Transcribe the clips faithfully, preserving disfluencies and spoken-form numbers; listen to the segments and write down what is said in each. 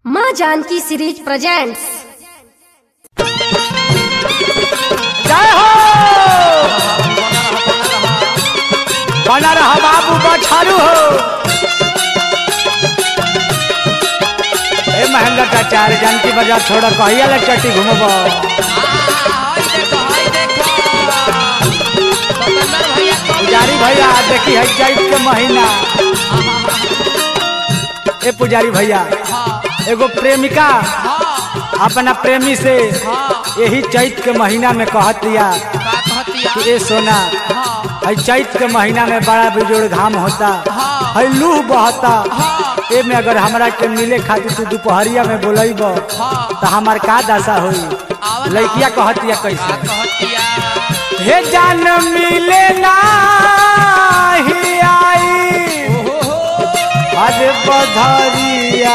माँ Janaki series presents. जय हो बना रहा बाबू बछारू हो। ए महेंद्र चाचार जानकी बाजार छोड़ कहिया ले चट्टी घूमब। पुजारी भैया देखी है चैत के महीना। ए पुजारी भैया एगो प्रेमिका अपना प्रेमी से यही चैत के महीना में कहतिया कि ए सोना है चैत के महीना में बड़ा बिजोड़ घाम होता है, लूह बहता। ए में अगर हमरा के मिले खातिर तू दोपहरिया में बोलब तो हमार का दशा होई। लड़किया कहतिया कैसे हे जान मिले ना ही आई अरे बधरिया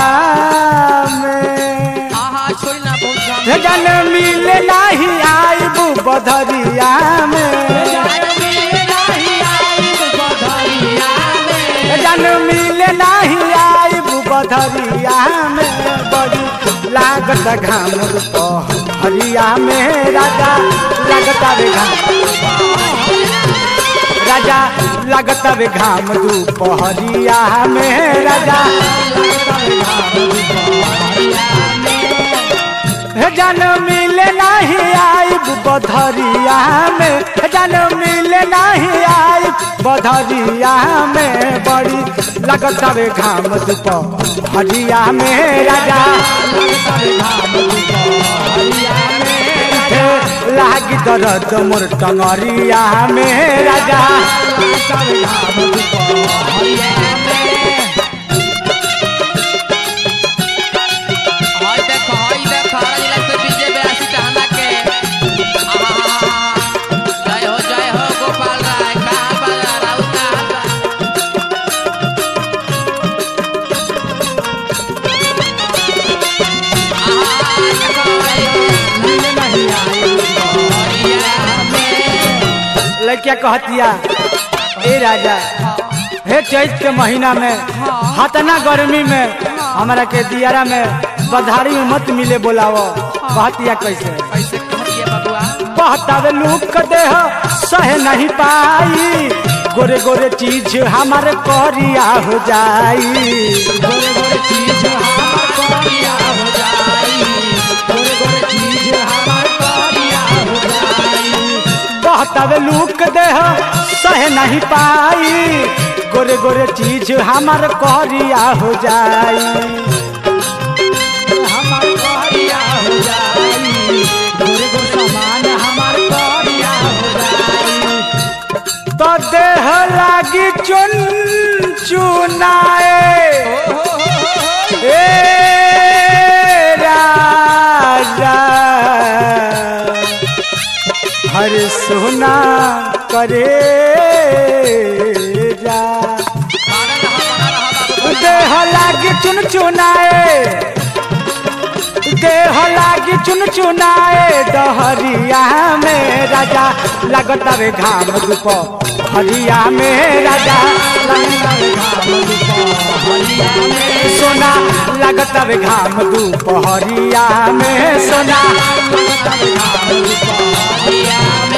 जन मिले नाही आईबू बधरिया में, जन मिले नाही आईबू बधरिया में। बड़ी लागत घाम हरिया में राजा लागता रे घाम राजा लागता रे घाम दोपहरिया में राजा जन मिले नहीं आई बधरिया में, जन मिले नहीं आई बधरिया में। बड़ी लगता रे घाम दोपहरिया में राजा लागी दर्द मोर टंगरिया में राजा। क्या कहतिया ए राजा हे चैत के महीना में हतना गर्मी में हमारा के दियारा में बधारी में मत मिले बोलावो। कहतिया कैसे कहतावे लूक देह सह नहीं पाई गोरे गोरे चीज हमारे करिया हो जाई, गोरे गोरे चीज हमारे करिया हो जाई, गोरे गोरे चीज हमारे करिया हो जाई। कहतावे लूक देह सह नहीं पाई गोरे गोरे चीज हमार करिया हो जाई, हमार करिया हो जाई, गोरे गोरे सामान हमार करिया हो जाई। तो देह लागी चुन चुनाए ए राजा हर सोना करे जा। देह लागी चुन चुनाए देह लागी चुन चुनाए डहरिया में राजा लगता रे घाम दोपहरिया में राजा लगता रे घाम दोपहरिया में सोना लगता रे घाम दोपहरिया में सोना लगता रे घाम दोपहरिया में।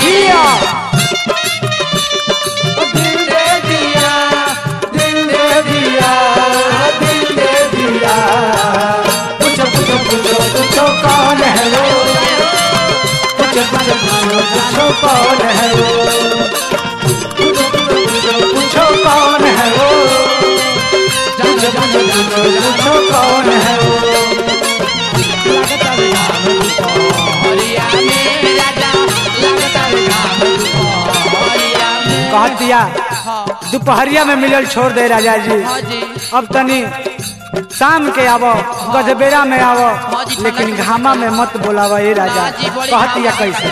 दिल दे दिया दिल दे दिया दिल दे दिया पूछो पूछो पूछो पूछो कौन है वो, पूछो पूछो पूछो पूछो कौन है वो, पूछो पूछो पूछो पूछो कौन है वो, पूछो पूछो पूछो पूछो कौन है वो। लगता रे घाम दोपहरिया में राजा लगता रे घाम दोपहरिया में। कहतिया दोपहरिया में मिलल छोड़ दे राजा जी, अब तनी शाम के आवो गजबेरा में आवो लेकिन घामा में मत बोलावा ए राजा। कहतिया कैसे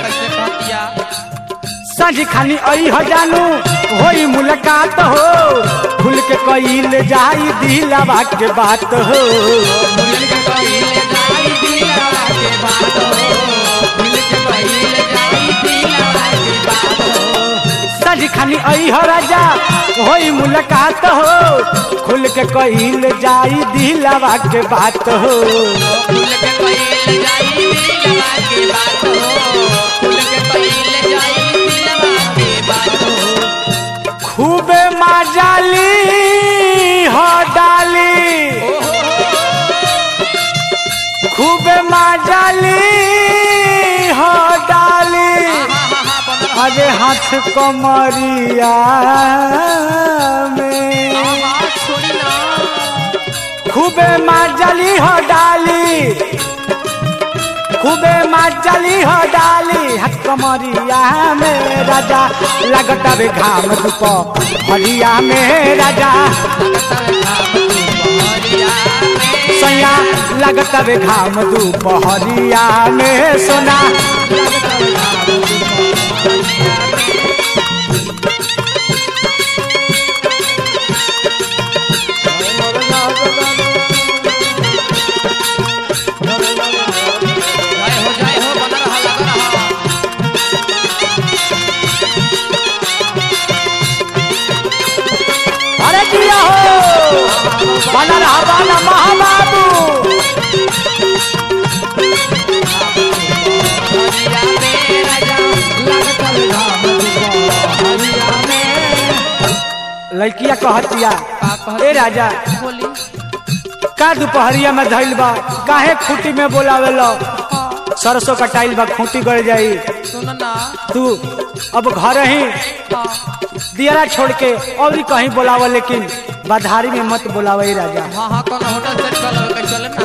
सांझी खानी आई हो जानू होई मुलाकात हो खुल के कईल जाई दिलवा के बात हो, खुल के कईल जाई दिलवा के बात हो, खुल के कईल जाई दिलवा के बात हो। सांझी खानी खानी आई हो राजा होई मुलाकात हो खुल के कहिल जाई दिलवा के बात हो खुल के कहिल जाई दिलवा के बात हो खुल के कहिल जाई दिलवा के बात हो खूबे माजाली हो डाली खूबे माजाली हो डाली अरे हाथ कमरिया में खूबे माजाली हो डाली खूबे माजाली हो डाली हाथ कमरिया में राजा लगता बे घाम धूप हरिया में राजा सैया लगता बे घाम धूप हरिया में सोना अरे दिया हो बना रहा बाला महाबाबू लड़किया कहतिया ए राजा का दोपहरिया में धइल बा काहे खूटी में बोलावे लो सरसों कटाइल बा खूटी गड़ जाई सुन ना तू अब घर ही दियरा छोड़ के और ही कहीं बोलावा लेकिन बाधारी में मत बोलावे राजा हाँ हाँ कौन होटल सेट कर के चले ना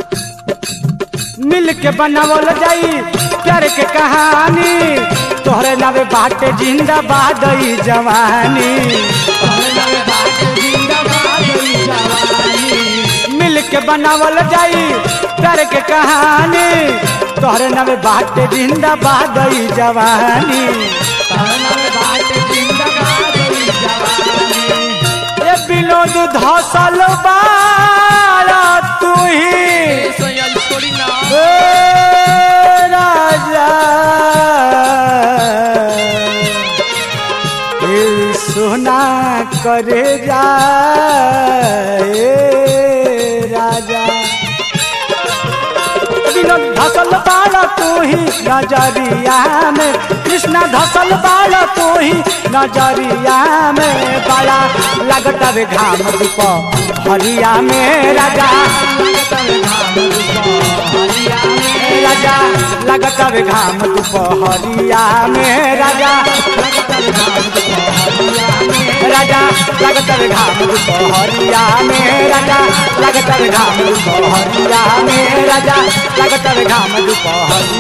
मिल के बनावल जाई प्यार के कहानी तोहरे नावे बाटे जिंदाबाद ई जवानी मिल के बनावल जाई प्यार के कहानी तोहरे नावे बाटे जिंदाबाद ई जवानी ये विनोद धसल बारा तू ही सोयल छोड़ी ना ए राजा ए सोना करे जाए राजा विनोद धसल बारा तू ही नजरिया में कृष्णा धसल बारा तू ही नजरिया में बड़ा लगता बे घाम धूप हरिया में राजा राजा लगता बे घाम धूप हरिया में राजा राजा लगता बे घाम धूप हरिया में राजा लगता बे घाम धूप हरिया में राजा लगता बे घाम धूप हरिया